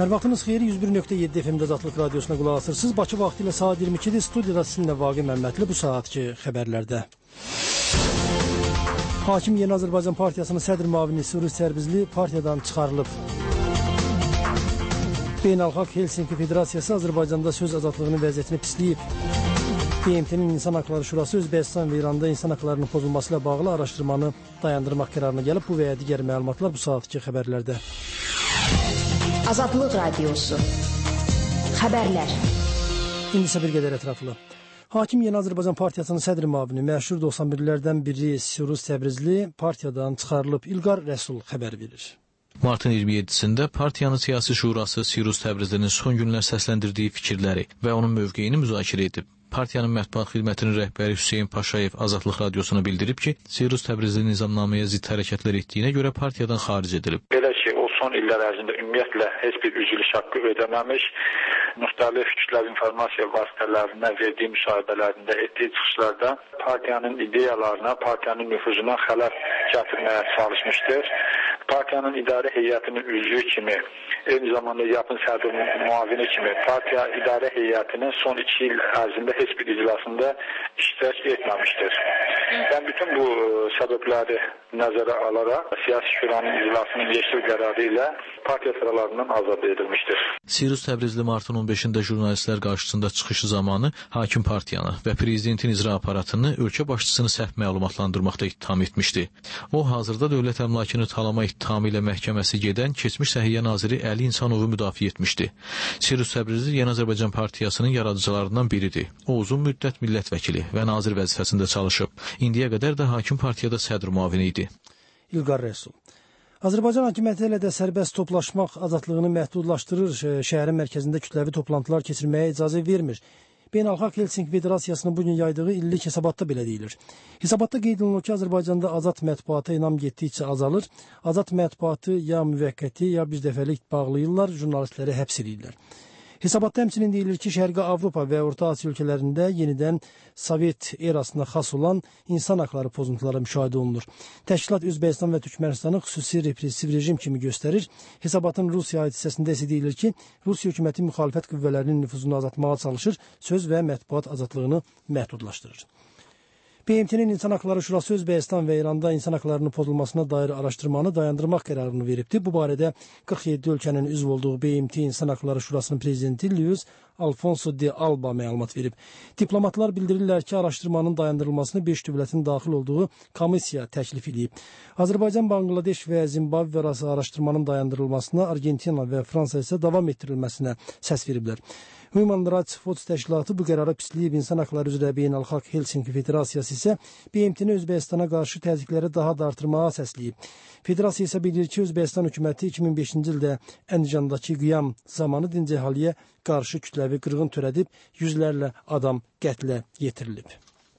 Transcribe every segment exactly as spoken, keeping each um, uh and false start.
Hər vaxtınız xeyir, yüz bir nöqtə yeddi F M-də Azadlıq Radiosuna qulaq asırsınız. Bakı vaxtı ilə saat iyirmi ikidir. Studiyada sizinlə Vaqe Məmmədli bu saatki xəbərlərdə. Hakim Yeni Azərbaycan Partiyasının sədr müavini Sürüz Tərbizli partiyadan çıxarılıb. Beynəlxalq Helsinki Federasiyası Azərbaycanda söz azadlığının vəziyyətini pisləyib. B M T-nin İnsan Haqları Şurası Özbəkistan və İranda insan haqlarının pozulması ilə bağlı araşdırmanı dayandırmaq qərarına gəlib. Bu və ya digər məlumatlar bu saatki xəbərlərdə. Azadlıq Radiosu. Xəbərlər. İndi isə bir qədər ətraflı. Hakim Yeni Azərbaycan Partiyasının sədr müavini məşhur doxsan birlərdən biri Sürüz Təbrizli partiyadan çıxarılıb. İlqar Rəsul xəbər verir. Martın iyirmi yeddisində partiyanın siyasi şurası Sürüz Təbrizlinin son günlər səsləndirdiyi fikirləri və onun mövqeyini müzakirə edib. Partiyanın mətbuat xidmətinin rəhbəri Hüseyn Paşayev Azadlıq Radiosuna bildirib ki, Sürüz Təbrizli nizamnaməyə zidd hərəkətlər etdiyinə görə partiyadan xaric edilib. Belə ki, o son illər ərzində ümumiyyətlə heç bir üzülüş haqqı ödəməmiş, müxtəlif kütləvi informasiya vasitələrinə verdiyi müsahibələrində etdiyi çıxışlarda partiyanın ideyalarına, partiyanın nüfuzuna xələf gətirməyə çalışmışdır. Partiyanın idarə heyətinin üzvü kimi, eyni zamanda yapın sədr müavini kimi partiya idarə heyətinin son iki il ərzində heç bir iclasında iştirak etməmişdir. Ben bütün bu səbəbləri nəzərə alaraq siyasi şuranın iclasının yeşil qərarı ilə partiya sıralarından azad edilmişdir. Sürüz Təbrizli martın on beşində jurnalistlər qarşısında çıxışı zamanı hakim partiyanı və prezidentin icra aparatını ölkə başçısını səhv məlumatlandırmaqda ittiham etmişdi. O, hazırda dövlət əmlakını talama ittihamı ilə məhkəməsi gedən keçmiş Səhiyyə naziri Əli İnsanovu müdafiə etmişdi. Sürüz Təbrizli Yeni Azərbaycan Partiyasının yaradıcılarından biridir. O, uzun müddət millət vəkili və nazir vəzifəsində çalışıb. İndiyə qədər də hakim partiyada sədr müavini idi. İlqar Rəsul. Azərbaycan hakimiyyəti ilə də sərbəst toplaşmaq azadlığını məhdudlaşdırır, şəhərin mərkəzində kütləvi toplantılar keçirməyə icazə vermir. Beynəlxalq Helsinki Federasiyasının bugün yaydığı illik hesabatda belə deyilir. Hesabatda qeyd olunur ki, Azərbaycanda azad mətbuata inam getdikcə azalır. Azad mətbuatı ya müvəqqəti, ya bir dəfəlik bağlayırlar, jurnalistləri həbs edirlər. Hesabatda həmçinin deyilir ki, Şərqi Avropa və Orta Asiya ölkələrində yenidən Sovet erasına xas olan insan haqları pozuntuları müşahidə olunur. Təşkilat Özbəkistan və Türkmenistanı xüsusi repressiv rejim kimi göstərir. Hesabatın Rusiya aid hissəsində isə deyilir ki, Rusiya hökuməti müxalifət qüvvələrinin nüfuzunu azaltmağa çalışır, söz və mətbuat azadlığını məhdudlaşdırır. B M T-nin İnsan Haqları Şurası Özbəkistan və İranda insan haqlarının pozulmasına dair araşdırmanı dayandırmaq qərarını veribdi. Bu barədə qırx yeddi ölkənin üzv olduğu B M T İnsan Haqları Şurasının prezidenti Luis Alfonso de Alba məlumat verib. Diplomatlar bildirirlər ki, araşdırmanın dayandırılmasını beş dövlətin daxil olduğu komissiya təklif edib. Azərbaycan, Bangladeş və Zimbabwe arası araşdırmanın dayandırılmasına, Argentina və Fransa isə davam etdirilməsinə səs veriblər. Human Rights Watch təşkilatı bu qərara pisləyib. İnsan haqları üzrə Beynəlxalq Helsinki Federasiyası isə B M T-ni Özbəkistana qarşı təzyiqləri daha da artırmağa səsləyib. Federasiya isə bilir ki, Özbəkistan hökuməti iki min beşinci ildə Əncandakı qiyam zamanı dinc əhaliyə qarşı kütləvi qırğın törədib, yüzlərlə adam qətlə yetirilib.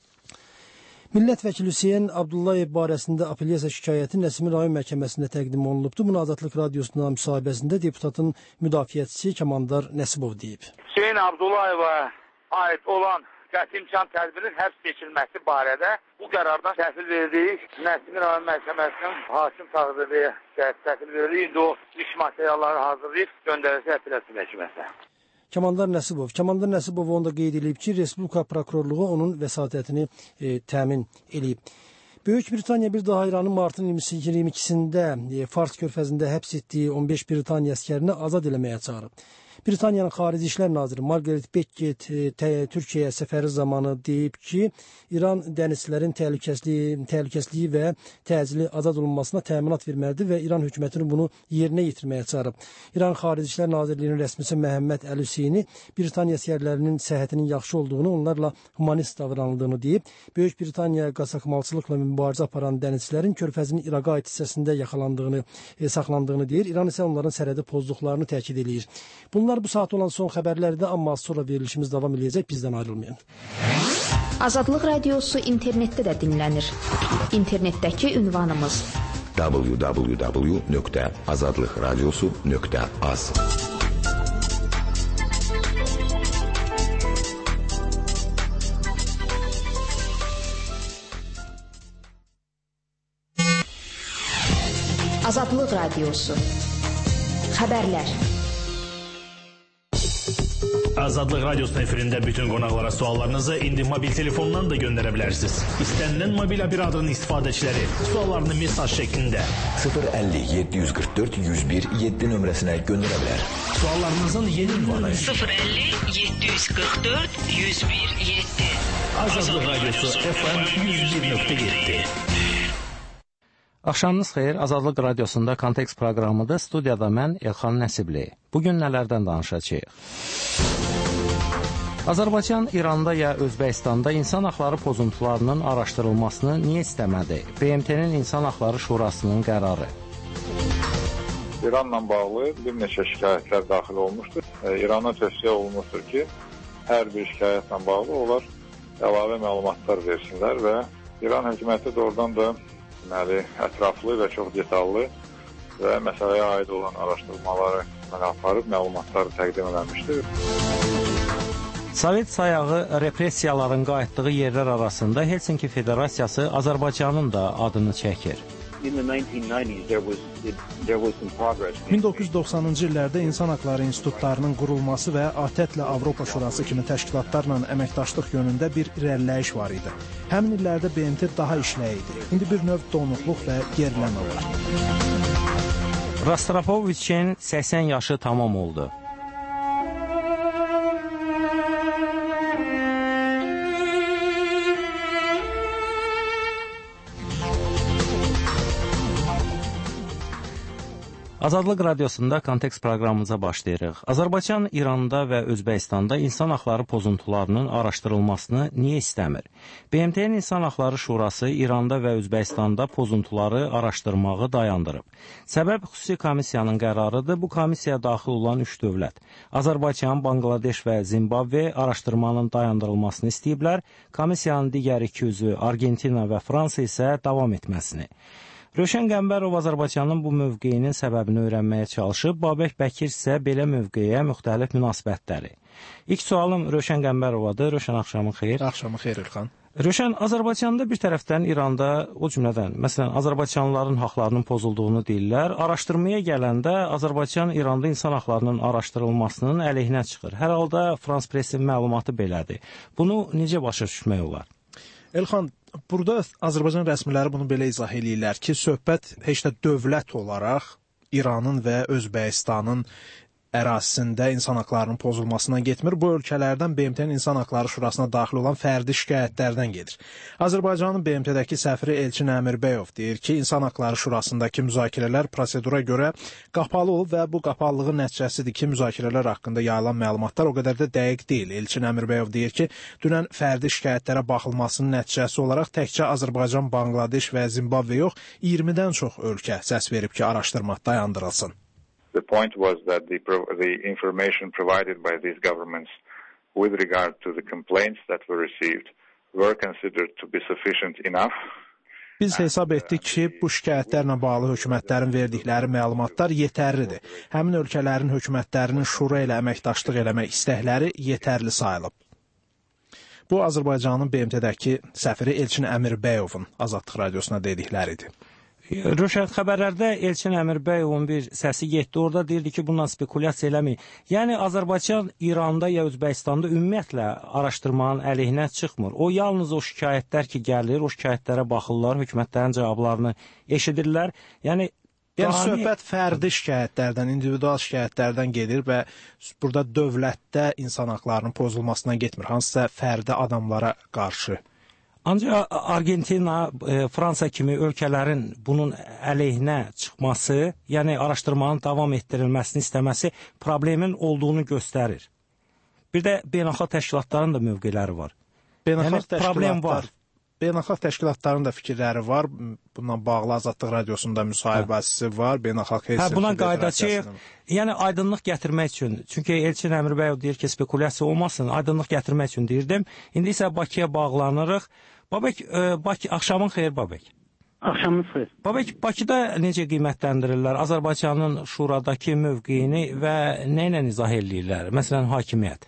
Millət vəkili Hüseyn Abdullayev barəsində apellyasiya şikayəti Nəsimi rayon məhkəməsində təqdim olunubdu. Bunu Azadlıq Radiosuna müsahibəsində deputatın müdafiəçisi Kəmandar Nəsibov deyib. Hüseyn Abdullayeva aid olan qəti imkan tədbirinin həbs seçilməsi barədə bu qərardan təhvil verdik. Nəsimi rayon məhkəməsinin hakim təqdiri təhvil verdik. İndi o iş materialları hazırlayıb göndəriləcək apellyasiya məhkəməsinə. Kəmandar Nəsibov. Kəmandar Nəsibov onu da qeyd edib ki, Respublika Prokurorluğu onun vəsatətini e, təmin edib. Böyük Britaniya bir daha İranın martın iyirmi ikisində e, Fars körfəzində həbs etdiyi on beş Britaniya əskərini azad eləməyə çağırıb. Britaniyanın Xarici İşlər Naziri Margaret Beckett e, Türkiyəyə səfəri zamanı deyib ki, İran dənizçilərin təhlükəsizliyi, təhlükəsizliyi və təcili azad olunmasına təminat verməlidir və İran hökumətini bunu yerinə yetirməyə çağırıb. İran Xarici İşlər Nazirliyinin rəsmisi Məhəmməd Əl-Hüseyni Britaniya əsgərlərinin səhhətinin yaxşı olduğunu, onlarla humanist davranıldığını deyib. Böyük Britaniya qaçaqmalçılıqla mübarizə aparan dənizçilərin körfəzinin İraqa aid hissəsində yaxalandığını, e, saxlandığını deyir. İran isə onların sərhədi pozduqlarını təkid edir. Bunlar bu saat olan son xəbərlərdə, amma az sonra verilişimiz davam edəcək, bizdən ayrılmayın. Azadlıq Radiosu internetdə də dinlənir. İnternetdəki ünvanımız w w w nöqtə azadlıq radiosu nöqtə az. Azadlıq Radiosu. Xəbərlər. Azadlıq Radyosu'nun efirində bütün qonaqlara suallarınızı indi mobil telefondan da göndərə bilərsiniz. İstənilən mobil operatorun istifadəçiləri suallarını mesaj şəklində sıfır əlli yeddi yüz qırx dörd yüz bir yeddi nömrəsinə göndərə bilər. Suallarınızın yeni ünvanı sıfır əlli yeddi yüz qırx dörd yüz bir yeddi. Azadlıq Radyosu F M yüz bir nöqtə yeddi. Axşamınız xeyir, Azadlıq Radiosunda Kontekst proqramıdır. Studiyada mən Elxan Nəsibli. Bugün nələrdən danışacağıq? Azərbaycan İranda ya Özbəkistanda insan haqları pozuntularının araşdırılmasını niyə istəmədi? B M T-nin İnsan Haqları Şurasının qərarı. İranla bağlı bir neçə şikayətlər daxil olmuşdur. İrana tövsiyə olunmuşdur ki, hər bir şikayətlə bağlı onlar əlavə məlumatlar versinlər və İran hökuməti doğrudan da deməli, ətraflı və çox detallı və məsələyə aid olan araşdırmaları aparıb məlumatları təqdim edilmişdir. Sovet sayağı repressiyaların qayıtdığı yerlər arasında Helsinki Federasiyası Azərbaycanın da adını çəkir. min doqquz yüz doxsanıncı illərdə İnsan Haqları İnstitutlarının qurulması və A T E T-lə Avropa Şurası kimi təşkilatlarla əməkdaşlıq yönündə bir irəliləyiş var idi. Həmin illərdə B M T daha işləyirdi. İndi bir növ donuqluq və geriləmə var. Rostropoviçin səksən yaşı tamam oldu. Azadlıq Radiosunda Kontekst proqramımıza başlayırıq. Azərbaycan İranda və Özbəkistanda insan haqları pozuntularının araşdırılmasını niyə istəmir? B M T-nin İnsan Haqları Şurası İranda və Özbəkistanda pozuntuları araşdırmağı dayandırıb. Səbəb xüsusi komissiyanın qərarıdır. Bu komissiyaya daxil olan üç dövlət, Azərbaycan, Banqladeş və Zimbabve araşdırmanın dayandırılmasını istəyiblər. Komissiyanın digər iki üzvü Argentina və Fransa isə davam etməsini. Rövşən Qəmbərov Azərbaycanın bu mövqeyinin səbəbini öyrənməyə çalışıb, Babək Bəkir isə belə mövqeyə müxtəlif münasibətləri. İlk sualım Rövşən Qəmbərovadır. Rövşən, axşamın xeyir. Axşamın xeyir, İlxan. Rövşən, Azərbaycanda bir tərəfdən İranda, o cümlədən, məsələn, Azərbaycanlıların haqlarının pozulduğunu deyirlər. Araşdırmaya gələndə Azərbaycan İranda insan haqlarının araşdırılmasının əleyhinə çıxır. Hər halda Frans Pressin məlumatı belədir. Bunu necə başa düşmək olar? Elxan, burada Azərbaycan rəsmiləri bunu belə izah edirlər ki, söhbət heç də dövlət olaraq İranın və Özbəkistanın ərazisində insan haqlarının pozulmasına getmir. Bu ölkələrdən B M T-nin İnsan Haqları Şurasına daxil olan fərdi şikayətlərdən gedir. Azərbaycanın B M T-dəki səfiri Elçin Əmirbəyov deyir ki, İnsan Haqları Şurasındakı müzakirələr prosedura görə qapalı olub və bu qapalılığın nəticəsidir ki, müzakirələr haqqında yayılan məlumatlar o qədər də dəqiq deyil. Elçin Əmirbəyov deyir ki, dünən fərdi şikayətlərə baxılmasının nəticəsi olaraq təkcə Azərbaycan, Banqladeş və Zimbabve yox, iyirmidən çox ölkə səs verib ki, araşdırma dayandırılsın. The point was that the, the information provided by these governments with regard to the complaints that were received were considered to be sufficient enough. Biz hesab etdik ki, bu şikayətlərlə bağlı hökumətlərin verdikləri məlumatlar yetərlidir. Həmin ölkələrin hökumətlərinin şura ilə əməkdaşlıq eləmək istəkləri yetərli sayılıb. Bu, Azərbaycanın B M T-dəki səfiri Elçin Əmirbəyovun Azadlıq Radiosuna dedikləridir. Rövşən, xəbərlərdə Elçin Əmirbəyovun bir səsi getdi. Orada deyirdi ki, bundan spekulyasiya eləməyin. Yəni, Azərbaycan İranda ya Özbəkistanda ümumiyyətlə araşdırmanın əleyhinə çıxmır. O, yalnız o şikayətlər ki, gəlir, o şikayətlərə baxırlar, hökumətlərin cavablarını eşidirlər. Yəni, yəni söhbət fərdi şikayətlərdən, individual şikayətlərdən gedir və burada dövlətdə insan haqlarının pozulmasına getmir. Hansısa fərdi adamlara qarşı. Ancaq Argentina, e, Fransa kimi ölkələrin bunun əleyhinə çıxması, yəni araşdırmanın davam etdirilməsini istəməsi problemin olduğunu göstərir. Bir də beynəlxalq təşkilatların da mövqeləri var. Beynəlxalq yəni, problem var. Beynəlxalq təşkilatların da fikirləri var. Bununla bağlı Azadlıq Radiosunda müsahibəsi var. Beynəlxalq Hə, buna qayıdacağıq. Yəni aydınlıq gətirmək üçün, çünki Elçin Əmirbəyov deyir ki, spekulyasiya olmasın, aydınlıq gətirmək üçün deyirdim. İndi isə Bakıya bağlanırıq. Babək, e, Bakı, axşamın xeyir Babək. Axşamınız xeyir. Babək, Bakıda necə qiymətləndirirlər Azərbaycanın şuradakı mövqeyini və nə ilə izah edirlər? Məsələn, hakimiyyət.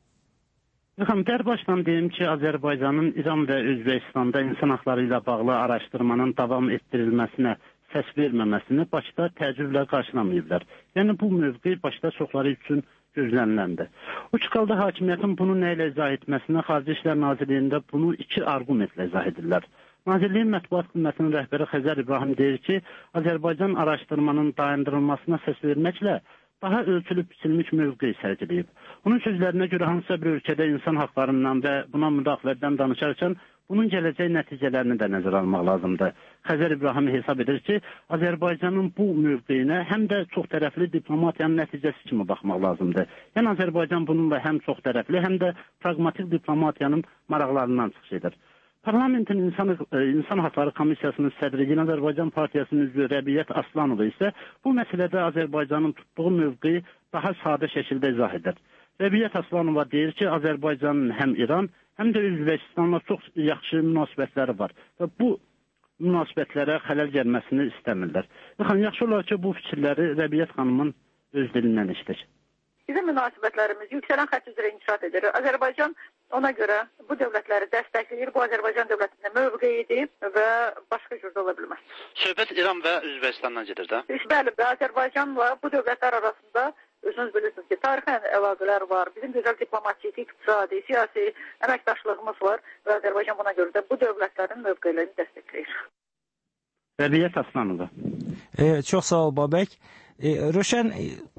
Baxın, dərbaşdan deyim ki, Azərbaycanın İran və Özbəkistanda insan haqları ilə bağlı araşdırmanın davam etdirilməsinə səs verməməsini Bakıda təəccüblə qarşılamayıblar. Yəni, bu mövqe Bakıda çoxları üçün gözləniləndir. O çıxalda hakimiyyətin bunu nə ilə izah etməsinə Xarici İşlər Nazirliyində bunu iki arqumentlə izah edirlər. Nazirliyin mətbuat xidmətinin rəhbəri Xəzər İbrahim deyir ki, Azərbaycan araşdırmanın dayandırılmasına səs verməklə daha ölçülüb biçilmiş mövqe sərgiləyib. Onun sözlərinə görə hansısa bir ölkədə insan haqlarından və buna müdaxilədən danışarkən bunun gələcək nəticələrini də nəzərə almaq lazımdır. Xəzər İbrahim hesab edir ki, Azərbaycanın bu mövqeyinə həm də çoxtərəfli diplomatiyanın nəticəsi kimi baxmaq lazımdır. Yəni Azərbaycan bununla həm çoxtərəfli, həm də praqmatik diplomatiyanın maraqlarından çıxış edir. Parlamentin İnsan, İnsan Haqları Komissiyasının sədri Yeni Azərbaycan Partiyasının üzvü Rəbiyyət Aslanova isə bu məsələdə Azərbaycanın tutduğu mövqeyi daha sadə şəkildə izah edir. Rəbiyyət Aslanova deyir ki, Azərbaycanın həm İran, həm də Özbəkistanla çox yaxşı münasibətləri var və bu münasibətlərə xələl gəlməsini istəmirlər. Yaxın, yaxşı olar ki, bu fikirləri Rəbiyyət xanımın öz dilindən eşitək. Bizim münasibətlərimiz yüksələn xətt üzrə inkişaf edir. Azərbaycan ona görə bu dövlətləri dəstəkləyir. Bu Azərbaycan dövlətində mövqeyidir və başqa cür ola bilməz. Söhbət İran və Özbəkistandan gedir də. Bəli, Azərbaycanla bu dövlətlər arasında özünüz bilirsiniz ki, tarixən əlaqələr var. Bizim gözəl diplomatik, iqtisadi, siyasi əməkdaşlığımız var və Azərbaycan buna görə də bu dövlətlərin mövqelərini dəstəkləyir. Rəbiyyət Aslanova. E, çox sağ ol Babək. E, Röşən,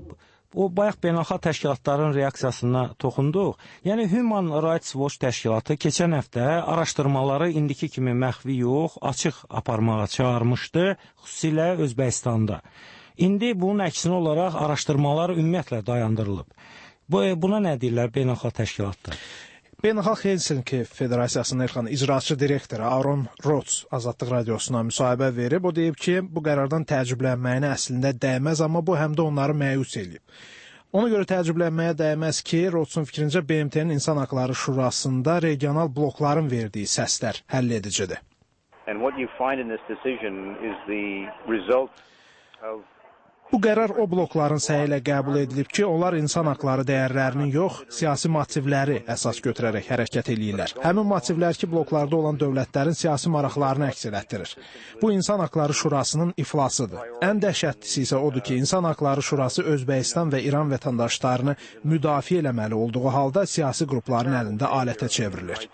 o bayaq beynəlxalq təşkilatların reaksiyasına toxunduq. Yəni Human Rights Watch təşkilatı keçən həftə araşdırmaları indiki kimi məxfi yox, açıq aparmağa çağırmışdı, xüsusilə Özbəkistanda. İndi bunun əksinə olaraq araşdırmalar ümumiyyətlə dayandırılıb. Bu, buna nə deyirlər beynəlxalq təşkilatlar? Beynəlxalq Helsinki Federasiyasının Erxan icraçı direktoru Aaron Rots Azadlıq Radiosuna müsahibə verib. O deyib ki, bu qərardan təəccüblənməyinə əslində dəyməz, amma bu həm də onları məyus eləyib. Ona görə təəccüblənməyə dəyməz ki, Rotsun fikrincə B M T-nin İnsan Haqları Şurasında regional blokların verdiyi səslər həll edicidir. And what you find in this decision is the result of Bu qərar o blokların səyi ilə qəbul edilib ki, onlar insan haqları dəyərlərinin yox, siyasi motivləri əsas götürərək hərəkət eləyirlər. Həmin motivlər ki, bloklarda olan dövlətlərin siyasi maraqlarını əks elətdirir. Bu İnsan Haqları Şurasının iflasıdır. Ən dəhşətlisi isə odur ki, İnsan Haqları Şurası Özbəkistan və İran vətəndaşlarını müdafiə eləməli olduğu halda siyasi qrupların əlində alətə çevrilir.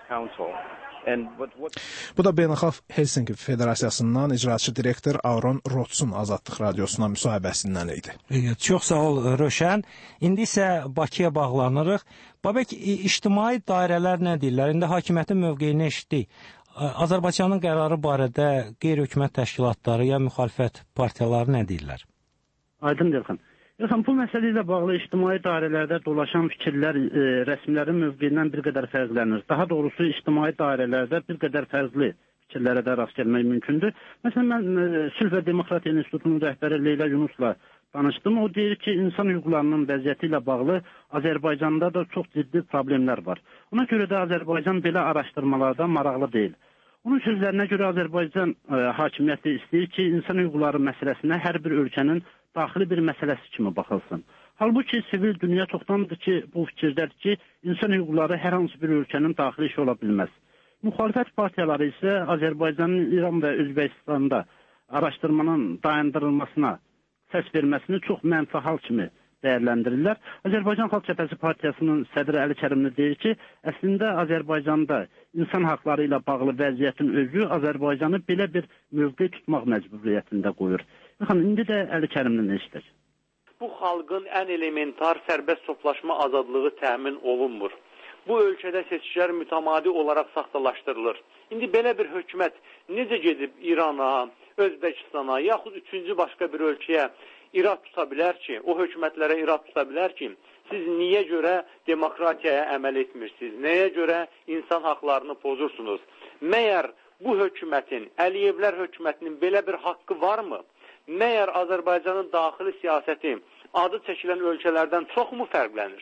Bu da Beynəlxalq Helsinki Federasiyasından icraçı direktor Aaron Rotsun Azadlıq Radiosuna müsahibəsindən idi. E, çox sağ ol Röşən. İndi isə Bakıya bağlanırıq. Babək, ictimai dairələr nə deyirlər? İndi hakimiyyətin mövqeyini eşitdik. Azərbaycanın qərarı barədə qeyri-hökumət təşkilatları ya müxalifət partiyaları nə deyirlər? Aydın Dilxan. Yaxın, bu məsələ ilə bağlı ictimai dairələrdə dolaşan fikirlər e, rəsmilərin mövqeyindən bir qədər fərqlənir. Daha doğrusu ictimai dairələrdə bir qədər fərqli fikirlərə də rast gəlmək mümkündür. Məsələn, mən e, Sülh və Demokratiya İnstitutunun rəhbəri Leyla Yunusla danışdım. O deyir ki, insan hüquqlarının vəziyyəti ilə bağlı Azərbaycanda da çox ciddi problemlər var. Ona görə də Azərbaycan belə araşdırmalarda maraqlı deyil. Onun sözlərinə görə Azərbaycan e, hakimiyyəti istəyir ki, insan hüquqları məsələsinə hər bir ölkənin daxili bir məsələsi kimi baxılsın. Halbuki sivil dünya çoxdandır ki, bu fikirdədir ki, insan hüquqları hər hansı bir ölkənin daxili işi ola bilməz. Müxalifət partiyaları isə Azərbaycanın İran və Özbəkistanda araşdırmanın dayandırılmasına səs verməsini çox mənfi hal kimi dəyərləndirirlər. Azərbaycan Xalq Cəbhəsi Partiyasının sədri Əli Kərimli deyir ki, əslində Azərbaycanda insan haqları ilə bağlı vəziyyətin özü Azərbaycanı belə bir mövqe tutmaq məcburiyyətində qoyur. Baxın, indi də Əli Kərimli eşidir. Bu xalqın ən elementar sərbəst toplaşma azadlığı təmin olunmur. Bu ölkədə seçkilər mütəmadi olaraq saxtalaşdırılır. İndi belə bir hökumət necə gedib İrana, Özbəkistana, yaxud üçüncü başqa bir ölkəyə irad tuta bilər ki, o hökumətlərə irad tuta bilər ki, siz niyə görə demokratiyaya əməl etmirsiniz, nəyə görə insan haqlarını pozursunuz? Məyər bu hökumətin, Əliyevlər hökumətinin belə bir haqqı varmı? Məyər Azərbaycanın daxili siyasəti adı çəkilən ölkələrdən çoxmu fərqlənir?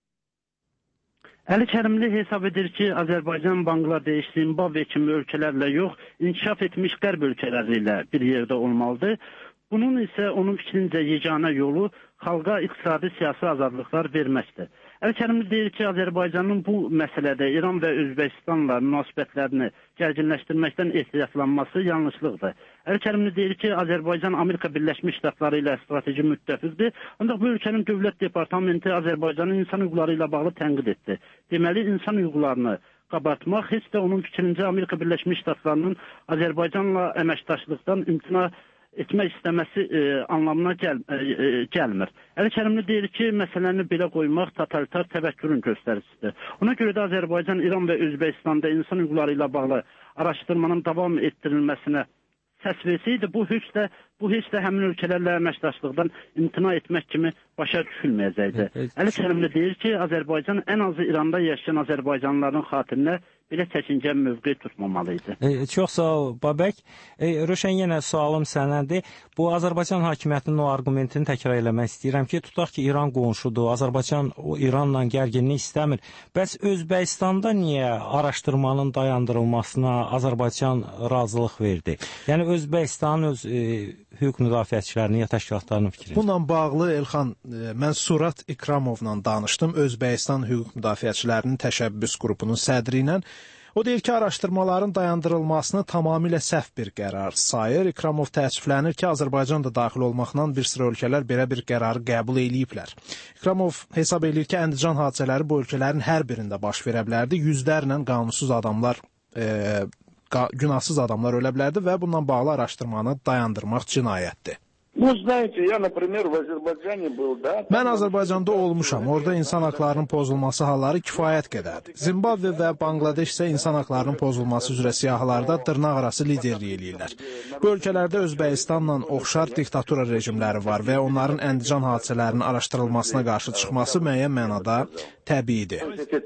Əli Kərimli hesab edir ki, Azərbaycan, Bangladeş, Zimbabve kimi ölkələrlə yox, inkişaf etmiş qərb ölkələri ilə bir yerdə olmalıdır. Bunun isə onun fikrincə yeganə yolu xalqa iqtisadi siyasi azadlıqlar verməkdir. Əl-Kərimi deyir ki, Azərbaycanın bu məsələdə İran və Özbəkistanla münasibətlərini gərginləşdirməkdən ehtiyatlanması yanlışlıqdır. Əl-Kərimi deyir ki, Azərbaycan Amerika Birləşmiş Ştatları ilə strateji müttəfiqdir, ancaq bu ölkənin dövlət departamenti Azərbaycanın insan hüquqları ilə bağlı tənqid etdi. Deməli, insan hüquqlarını qabartmaq heç də onun fikrincə Amerika Birləşmiş Ştatlarının Azərbaycanla əməkdaşlıqdan imtina etmək istəməsi e, anlamına gəl, e, e, gəlmir. Əl-Kərimli deyir ki, məsələni belə qoymaq totalitar təvəkkürün göstəricisidir. Ona görə də Azərbaycan, İran və Özbəkistanda insan hüquqları ilə bağlı araşdırmanın davam etdirilməsinə səs versəydi, bu heç də, bu heç də həmin ölkələrlə əməkdaşlıqdan imtina etmək kimi başa düşülməyəcəkdi. Əl-Kərimli deyir ki, Azərbaycan ən azı İranda yaşayan Azərbaycanlıların xatirinə belə çəkincən mövqe tutmamalıydı. E, çox sağ ol, Babək. E, Röşən, yenə sualım sənədir. Bu Azərbaycan hakimiyyətinin o arqumentini təkrar eləmək istəyirəm ki, tutaq ki, İran qonşudur, Azərbaycan o İranla gərginlik istəmir. Bəs Özbəkistanda niyə araşdırmanın dayandırılmasına Azərbaycan razılıq verdi? Yəni Özbəkistanın öz e, hüquq müdafiəçilərinin ya təşkilatlarının fikri. Bununla bağlı Elxan, e, mən Surat İkramovla danışdım, Özbəkistan hüquq müdafiəçilərinin təşəbbüs qrupunun sədri ilə. O deyir ki, araşdırmaların dayandırılmasını tamamilə səhv bir qərar sayır. İkramov təəssüflənir ki, Azərbaycan da daxil olmaqla bir sıra ölkələr belə bir qərarı qəbul eləyiblər. İkramov hesab edir ki, Əndican hadisələri bu ölkələrin hər birində baş verə bilərdi. Yüzlərlə qanunsuz adamlar, e, günahsız adamlar ölə bilərdi və bununla bağlı araşdırmanı dayandırmaq cinayətdir. Mən Azərbaycanda olmuşam. Orada insan haqlarının pozulması halları kifayət qədərdir. Zimbabve və Bangladeş isə insan haqlarının pozulması üzrə siyahılarda dırnaq arası liderlik eləyirlər. Bu ölkələrdə Özbəkistanla oxşar diktatura rejimləri var və onların Əndican hadisələrinin araşdırılmasına qarşı çıxması müəyyən mənada təbiidir.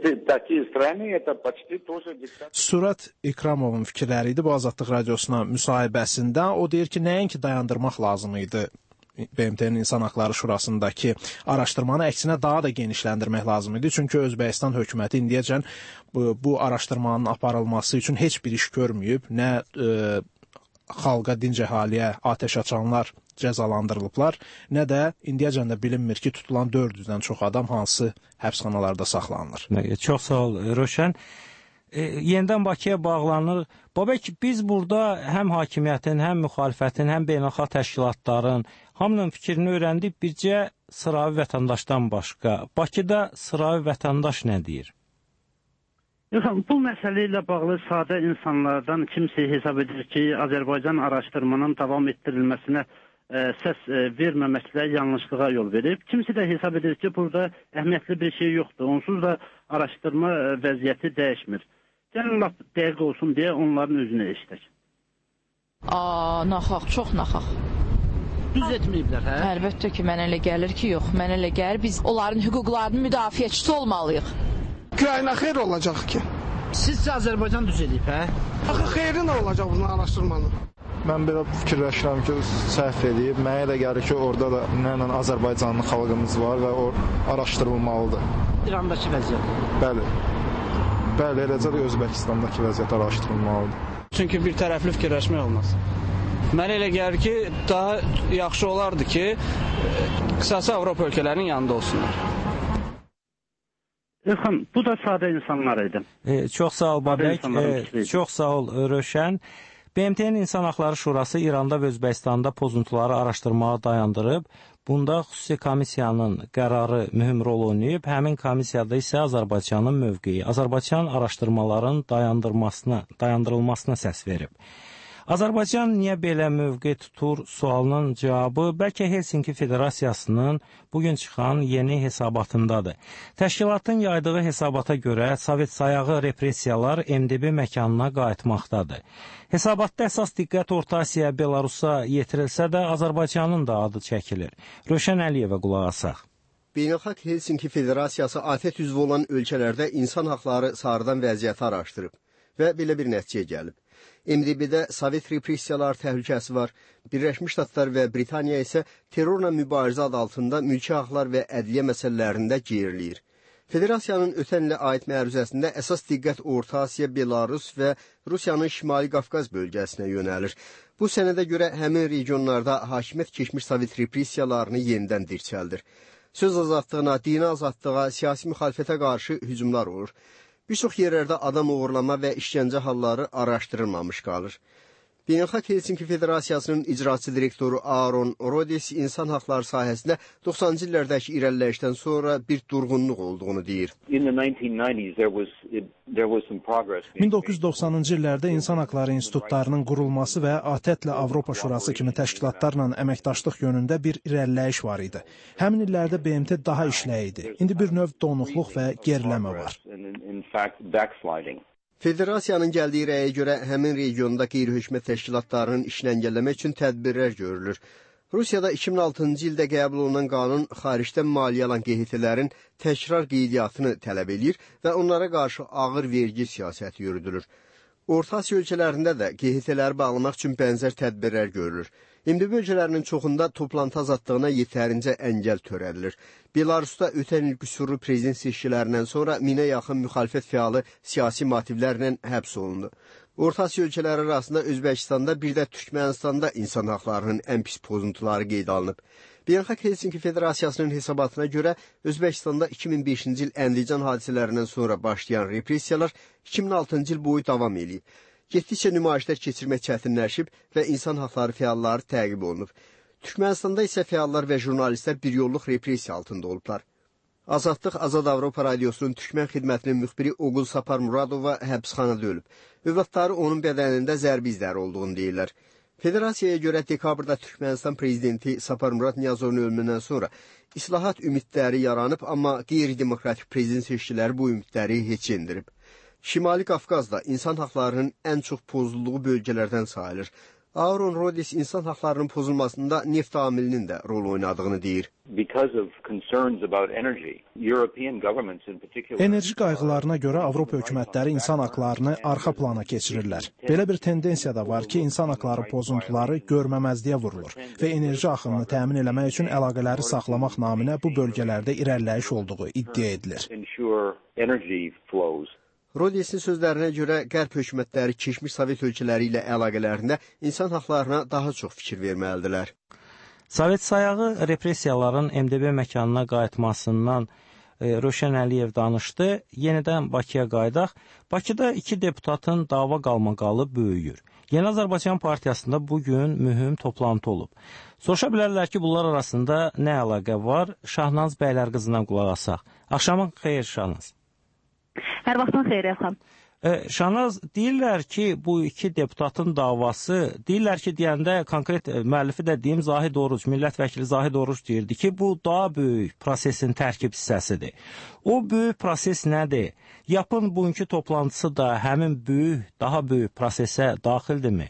Surat İkramovun fikirləri idi bu Azadlıq Radiosuna müsahibəsində. O deyir ki, nəinki dayandırmaq lazım idi B M T'nin İnsan Haqları Şurasındakı araşdırmanı, əksinə daha da genişləndirmək lazım idi. Çünki Özbəkistan hökuməti indiyəcən bu, bu araşdırmanın aparılması üçün heç bir iş görməyib. Nə e, xalqa, dinc əhaliyə atəş açanlar cəzalandırılıblar, nə də indiyəcən də bilinmir ki, tutulan dörd yüzdən çox adam hansı həbsxanalarda saxlanılır. Çox sağ ol, Röşən. E, yenidən Bakıya bağlanır. Babək, biz burada həm hakimiyyətin, həm müxalifətin, həm beynəlxalq təşkilatların hamının fikrini öyrəndik, bircə sıravi vətəndaşdan başqa. Bakıda sıravi vətəndaş nə deyir? Yoxsa, bu məsələ ilə bağlı sadə insanlardan kimsə hesab edir ki, Azərbaycan araşdırmanın davam etdirilməsinə ə, səs ə, verməməklə yanlışlığa yol verib. Kimsə də hesab edir ki, burada əhəmiyyətli bir şey yoxdur. Onsuz da araşdırma ə, vəziyyəti dəyişmir. Gəlin lap dəqiq olsun deyə onların özünü eşitək. Aa, naxaq, çox naxaq. Düz etməyiblər, hə? Əlbəttə ki, mənə elə gəlir ki, yox. Mənə elə gəlir, biz onların hüquqlarının müdafiəçisi olmalıyıq. Güyayna xeyr olacaq ki. Sizcə Azərbaycan düz edib, hə? Axı xeyri nə olacaq bunun araşdırmanın? Mən belə fikirləşirəm ki, səhv edib. Mənə elə gəlir ki, orada da mənlə Azərbaycanlı xalqımız var və o araşdırılmalıdır. İrandakı vəziyyət. Bəli. Bəli, eləcə də Özbəkistandakı vəziyyət araşdırılmalıdır. Çünki bir tərəfli fikirləşmək olmaz. Mənə elə gəlir ki, daha yaxşı olardı ki, qısası Avropa ölkələrinin yanında olsunlar. Elxan, bu da sadə insanlar idi. E, çox sağ ol, Babək. E, çox sağ ol, Röşən. B M T'nin İnsan Haqları Şurası İranda və Özbəkistanda pozuntuları araşdırmağa dayandırıb. Bunda xüsusi komissiyanın qərarı mühüm rol oynayıb. Həmin komissiyada isə Azərbaycanın mövqeyi, Azərbaycan araşdırmaların dayandırılmasına, dayandırılmasına səs verib. Azərbaycan niyə belə mövqe tutur sualının cavabı bəlkə Helsinki Federasiyasının bugün çıxan yeni hesabatındadır. Təşkilatın yaydığı hesabata görə Sovet sayağı repressiyalar M D B məkanına qayıtmaqdadır. Hesabatda əsas diqqət Orta Asiya, Belarusa yetirilsə də Azərbaycanın da adı çəkilir. Röşən Əliyevə qulaq asaq. Beynəlxalq Helsinki Federasiyası ATƏT üzvü olan ölkələrdə insan haqları sarıdan vəziyyəti araşdırıb və belə bir nəticəyə gəlib. M D B-də Sovet repressiyalar təhlükəsi var. Birləşmiş Ştatlar və Britaniya isə terrorla mübarizə adı altında mülki haqlar və ədliyyə məsələlərində geriləyir. Federasiyanın ötən ilə aid məruzəsində əsas diqqət Orta Asiya, Belarus və Rusiyanın Şimali Qafqaz bölgəsinə yönəlir. Bu sənədə görə həmin regionlarda hakimiyyət keçmiş Sovet repressiyalarını yenidən dirçəldir. söz azadlığına, dini azadlığa, siyasi müxalifətə qarşı hücumlar olur. Bir çox yerlərdə adam uğurlama və işgəncə halları araşdırılmamış qalır. Beynəlxalq Helsinki Federasiyasının icraçı direktoru Aaron Rodis insan haqları sahəsində doxsanıncı illərdəki irəliləyişdən sonra bir durğunluq olduğunu deyir. min doqquz yüz doxsanıncı illərdə İnsan Haqları İnstitutlarının qurulması və A T E T-lə Avropa Şurası kimi təşkilatlarla əməkdaşlıq yönündə bir irəliləyiş var idi. Həmin illərdə B M T daha işləy idi. İndi bir növ donuqluq və geriləmə var. Federasiyanın gəldiyi rəyə görə həmin regionda qeyri-hökumət təşkilatlarının işini əngəlləmək üçün tədbirlər görülür. Rusiyada iki min altıncı ildə qəbul olunan qanun xaricdən maliyyə alan Q H T-lərin təkrar qeydiyyatını tələb edir və onlara qarşı ağır vergi siyasəti yürüdülür. Orta Asiya ölkələrində də Q H T-ləri bağlamaq üçün bənzər tədbirlər görülür. M D B ölkələrinin çoxunda toplantı azadlığına yetərincə əngəl törədilir. Belarusda ötən il qüsurlu prezident seçkilərindən sonra minə yaxın müxalifət fəalı siyasi motivlərlə həbs olundu. Orta Asiya ölkələri arasında Özbəkistanda, bir də Türkmenistanda insan haqlarının ən pis pozuntuları qeydə alınıb. Beynəlxalq Helsinki Federasiyasının hesabatına görə Özbəkistanda iki min beşinci il Əndican hadisələrindən sonra başlayan repressiyalar iki min altıncı il boyu davam edib. Getdikcə nümayişlər keçirmək çətinləşib və insan haqları fəalları təqib olunub. Türkmenistanda isə fəallar və jurnalistlər bir yolluq repressiya altında olublar. Azadlıq Azad Avropa Radiosunun Türkmen xidmətinin müxbiri Oğul Sapar Muradova həbsxanada ölüb. Övladları onun bədənində zərbi izləri olduğunu deyirlər. Federasiyaya görə dekabrda Türkmenistan prezidenti Sapar Murad Niyazovun ölümündən sonra islahat ümidləri yaranıb, amma qeyri-demokratik prezident seçkiləri bu ümidləri heç endirib. Şimali Qafqazda insan haqlarının ən çox pozulduğu bölgələrdən sayılır. Aaron Rodis insan haqlarının pozulmasında neft amilinin də rol oynadığını deyir. Enerji qayğılarına görə Avropa hökumətləri insan haqlarını arxa plana keçirirlər. Belə bir tendensiya da var ki, insan haqları pozuntuları görməməzliyə vurulur və enerji axınını təmin eləmək üçün əlaqələri saxlamaq naminə bu bölgələrdə irəliləyiş olduğu iddia edilir. Rodis'in sözlərinə görə qərb hökumətləri keçmiş Sovet ölkələri ilə əlaqələrində insan haqlarına daha çox fikir verməlidirlər. Sovet sayağı repressiyaların M D B məkanına qayıtmasından e, Röşən Əliyev danışdı. Yenidən Bakıya qayıdaq. Bakıda iki deputatın dava qalmaqalı böyüyür. Yeni Azərbaycan Partiyasında bugün mühüm toplantı olub. Soruşa bilərlər ki, bunlar arasında nə əlaqə var? Şahnaz bəylər qızından qulaq asaq. Axşamın xeyir Şahnaz. Hər vaxtın xeyir Elxan. E, Şahnaz, deyirlər ki, bu iki deputatın davası, deyirlər ki, deyəndə konkret müəllifi də deyim, Zahid Oruc, millət vəkili Zahid Oruc deyirdi ki, bu daha böyük prosesin tərkib hissəsidir. O böyük proses nədir? Yapın bugünkü toplantısı da həmin böyük, daha böyük prosesə daxildirmi?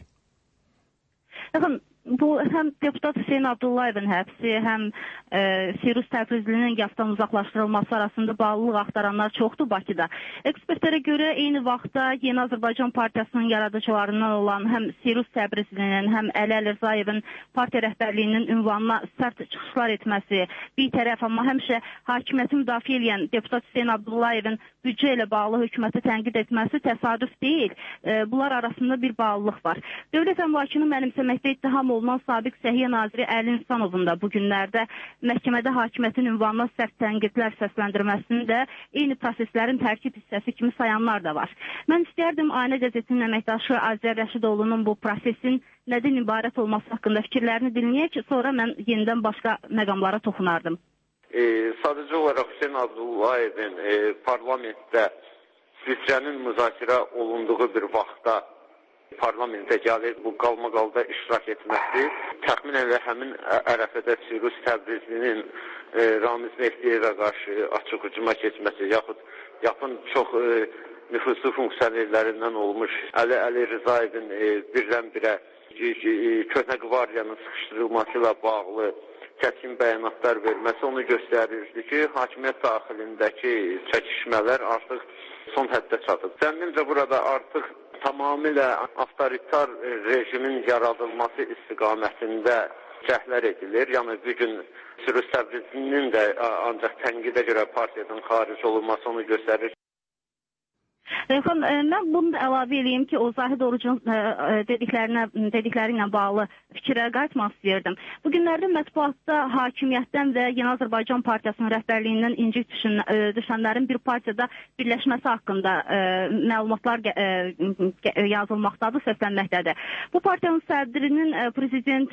Elxan, bu həm deputat Hüseyin Abdullayevin həbsi, həm e, Firuz Təbrizlinin qəfdən uzaqlaşdırılması arasında bağlılıq axtaranlar çoxdur Bakıda. Ekspertlərə görə eyni vaxtda Yeni Azərbaycan Partiyasının yaradıcılarından olan həm Firuz Təbrizlinin, həm Əli Əlirzaevin partiya rəhbərliyinin ünvanına sərt çıxışlar etməsi, bir tərəf amma həmişə hakimiyyəti müdafiə edən deputat Hüseyin Abdullayevin büdcə ilə bağlı hökuməti tənqid etməsi təsadüf deyil. E, bunlar arasında bir bağlılıq var. Dövlət əmlakını mənimsəməkdə ittiham olunan sabiq Səhiyyə Naziri Əli İnsanovun da bu günlərdə məhkəmədə hakimiyyətin ünvanına sərt tənqidlər səsləndirməsini də eyni proseslərin tərkib hissəsi kimi sayanlar da var. Mən istərdim Aynə qəzetinin əməkdaşı Azər Rəşidoğlu'nun bu prosesin nədən ibarət olması haqqında fikirlərini dinləyək ki, sonra mən yenidən başqa məqamlara toxunardım. E, sadəcə olaraq Hüseyin Abdullayevin e, parlamentdə sizcənin müzakirə olunduğu bir vaxtda parlamentə gəlir bu qalmaqalda iştirak etməsi, təxminən elə həmin ərəfədə Firuz Təbrizlinin e, Ramiz Mehdiyevə qarşı açıq hücuma keçməsi, yaxud yaxın çox e, nüfuzlu funksionerlərindən olmuş Əli Əlirzaevin e, birdən-birə e, köhnə qvardiyanın sıxışdırılması ilə bağlı kəskin bəyanatlar verməsi onu göstərirdi ki, hakimiyyət daxilindəki çəkişmələr artıq son həddə çatıb. Zənnimcə burada artıq tamamilə avtoritar rejimin yaradılması istiqamətində cəhdlər edilir. Yəni, bugün Firuz Təbrizlinin də ancaq tənqidə görə partiyadan xaric olunması onu göstərir. Rəxan, mən bunu da əlavə edeyim ki, o Zahid Orucun dediklərinə, dedikləri ilə bağlı fikirlərə qayıtmaq istəyirdim. Bu günlərdə mətbuatda hakimiyyətdən və Yeni Azərbaycan Partiyasının rəhbərliyindən incik düşün, düşənlərin bir partiyada birləşməsi haqqında məlumatlar yazılmaqdadır, səslənməkdədir. Bu partiyanın sədrinin prezident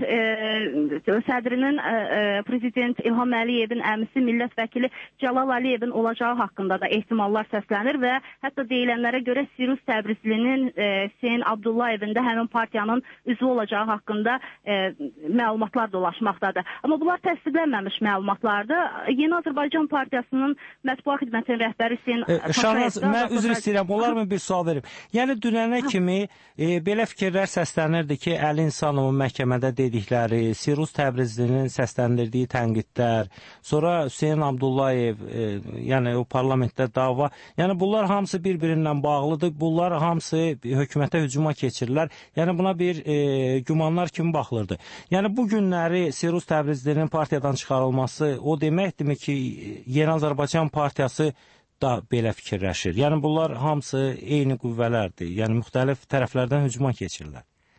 sədrinin prezident İlham Əliyevin əmisi millət vəkili Cəlal Əliyevin olacağı haqqında da ehtimallar səslənir və hətta deyilənlərə görə Sirus Təbrizlinin Hüseyn Abdullayevin də həmin partiyanın üzvü olacağı haqqında məlumatlar dolaşmaqdadır. Amma bunlar təsdiqlənməmiş məlumatlardır. Yeni Azərbaycan Partiyasının mətbuat xidmətinin rəhbəri Hüseyn Şahnaz, mən üzr istəyirəm, olarmı bir sual verim? Yəni dünənə kimi e, belə fikirlər səslənirdi ki, Əli İnsanovun məhkəmədə dedikləri, Sirus Təbrizlinin səsləndirdiyi tənqidlər, sonra Hüseyn Abdullayev, e, yəni o parlamentdə dava, yəni bunlar hamısı bir-birindən bağlıdır, bunlar hamısı hökumətə hücuma keçirlər, yəni buna bir e, gümanlar kimi baxılırdı. Yəni bu günləri Sirus Təbrizlinin partiyadan çıxarılması o deməkdirmi ki, Yeni Azərbaycan Partiyası da belə fikirləşir. Yəni bunlar hamısı eyni qüvvələrdir. Yəni müxtəlif tərəflərdən hücuma keçirlər.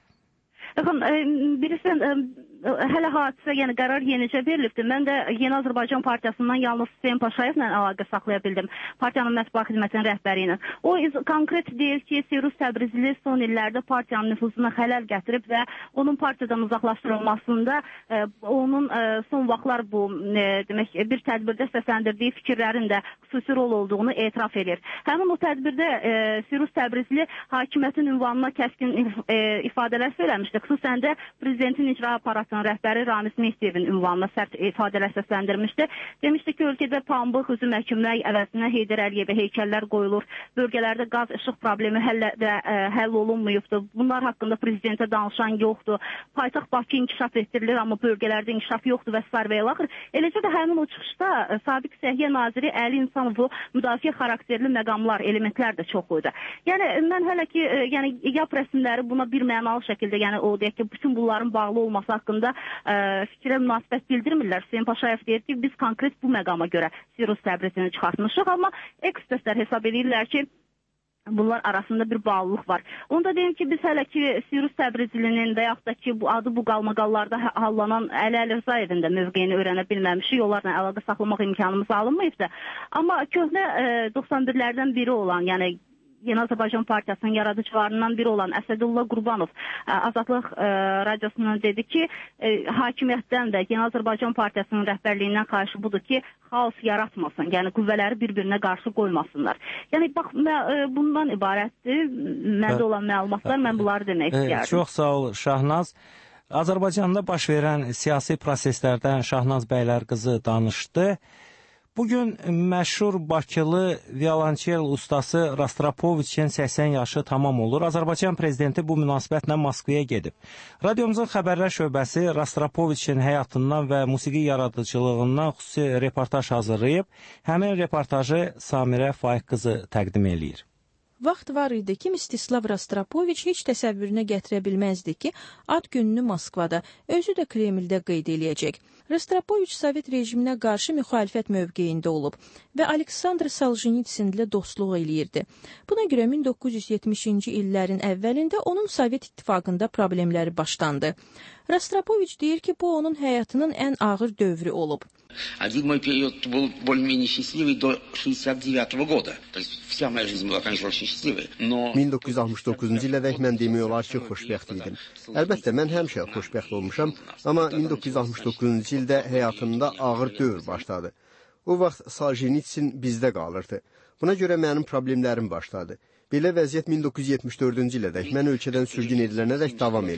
Baxın, birisi hələ hadisə, yəni qərar yenicə verilibdir. Mən də Yeni Azərbaycan Partiyasından yalnız Hüseyn Paşayevlə əlaqə saxlaya bildim. Partiyanın mətbuat xidmətinin rəhbəri ilə. O konkret deyir ki, Sirus Təbrizli son illərdə partiyanın nüfuzuna xələl gətirib və onun partiyadan uzaqlaşdırılmasında e, onun e, son vaxtlar bu e, demək bir tədbirdə səsləndirdiyi fikirlərin də xüsusi rol olduğunu etiraf edir. Həmin o tədbirdə e, Sirus Təbrizli hakimiyyətin ünvanına kəskin e, ifadələr söyləmişdi. Xüsusən də prezidentin icra aparatının rəhbəri Ramiz Mehdiyevin ünvanına sərt ifadələr səsləndirmişdi. Demişdi ki, ölkədə pambıq, üzüm əkimmək əvəzinə Heydər Əliyevə heykəllər qoyulur. Bölgələrdə qaz, işıq problemi həll, və, ə, həll olunmayıbdır. Bunlar haqqında prezidentə danışan yoxdur. Paytaxt Bakı inkişaf etdirilir, amma bölgələrdə inkişaf yoxdur və s. və ilaxır. Eləcə də həmin o çıxışda ə, Sabiq Səhiyyə Naziri Əli İnsanovu müdafiə xarakterli məqamlar, elementlər də çox qoydu. Yəni, mən hələ ki, ə, yəni, yap rəsmləri buna bir mənalı şəkildə, yəni o deyək ki, bütün bunların bağlı olması haqqında ə, fikrə münasibət bildirmirlər. Hüseyn Paşayev deyir ki, biz konkret bu məqama görə Sirus Təbrizini çıxartmışıq, amma ekspertlər hesab edirlər ki, bunlar arasında bir bağlılıq var. Onu da deyim ki, biz hələ ki Sirus Təbrizlinin və yaxud da ki, bu adı bu qalmaqallarda hallanan Əli Əlirzaevin də mövqeyini öyrənə bilməmişik, yollarla əlaqə saxlamaq imkanımız alınmayıbdır. Amma köhnə ə, doxsan birlərdən biri olan, yəni Yeni Azərbaycan Partiyasının yaradıcılarından biri olan Əsədullah Qurbanov Azadlıq e, radiosuna dedi ki, e, hakimiyyətdən də Yeni Azərbaycan Partiyasının rəhbərliyindən xahişi budur ki, xaos yaratmasın, yəni qüvvələri bir-birinə qarşı qoymasınlar. Yəni bax, mə, e, bundan ibarətdir məndə olan məlumatlar, mən bunları demək istəyərdim. Çox sağ ol Şahnaz. Azərbaycanda baş verən siyasi proseslərdən Şahnaz Bəylərqızı danışdı. Bugün məşhur Bakılı violonçel ustası Rastropoviçin səksən yaşı tamam olur. Azərbaycan prezidenti bu münasibətlə Moskvaya gedib. Radiomuzun xəbərlər şöbəsi Rastropoviçin həyatından və musiqi yaradıcılığından xüsusi reportaj hazırlayıb. Həmin reportajı Samirə Faiq qızı təqdim eləyir. Vaxt var idi ki, Mstislav Rastropoviç heç təsəvvürünə gətirə bilməzdi ki, ad gününü Moskvada, özü də Kremldə qeyd eləyəcək. Rastropoviç Sovet rejiminə qarşı müxalifət mövqeyində olub və Aleksandr Soljenitsinlə dostluq eləyirdi. Buna görə min doqquz yüz yetmişinci illərin əvvəlində onun Sovet İttifaqında problemləri başlandı. Rastropoviç deyir ki, bu onun həyatının ən ağır dövrü olub. Один мой период был более-менее счастливый до шестьдесят девятого года. То есть вся моя жизнь была, конечно, очень счастливой. Но... min doqquz yüz altmış doqquzuncu ilədək mən demək olar ki, xoşbəxt idim. Əlbəttə, mən həmişə xoşbəxt olmuşam, amma min doqquz yüz altmış doqquzuncu ildə həyatımda ağır dövr başladı. O vaxt Soljenitsin bizdə qalırdı. Buna görə mənim problemlərim başladı. Belə vəziyyət min doqquz yüz yetmiş dördüncü ilədək mən ölkədən sürgün edilənədək davam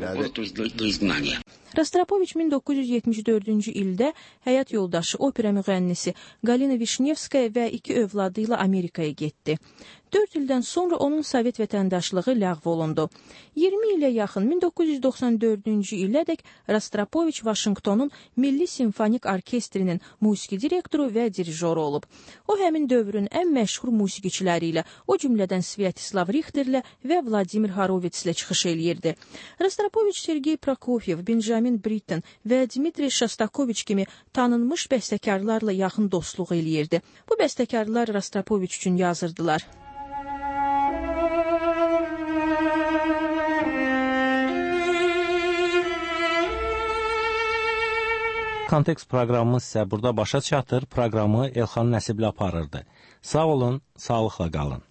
elədi. Rastropoviç min doqquz yüz yetmiş dördüncü ildə həyat yoldaşı, opera müğənnisi Galina Vişnevskaya və iki övladı ilə Amerikaya getdi. Dörd ildən sonra onun Sovet vətəndaşlığı ləğv olundu. iyirmi ilə yaxın min doqquz yüz doxsan dördüncü ilədək Rastropoviç Vaşinqtonun Milli Simfonik Orkestrinin musiqi direktoru və dirijoru olub. O, həmin dövrün ən məşhur musiqiçiləri ilə, o cümlədən Svyatoslav Richterlə və Vladimir Horovitslə çıxış eləyirdi. Rastropoviç Sergey Prokofyev, Benjamin Britten və Dmitri Shostakovich kimi tanınmış bəstəkarlarla yaxın dostluq eləyirdi. Bu bəstəkarlar Rastropoviç üçün yazırdılar. Kontekst proqramımız isə burada başa çatır. Proqramı Elxan Nəsibli aparırdı. Sağ olun, sağlıqla qalın.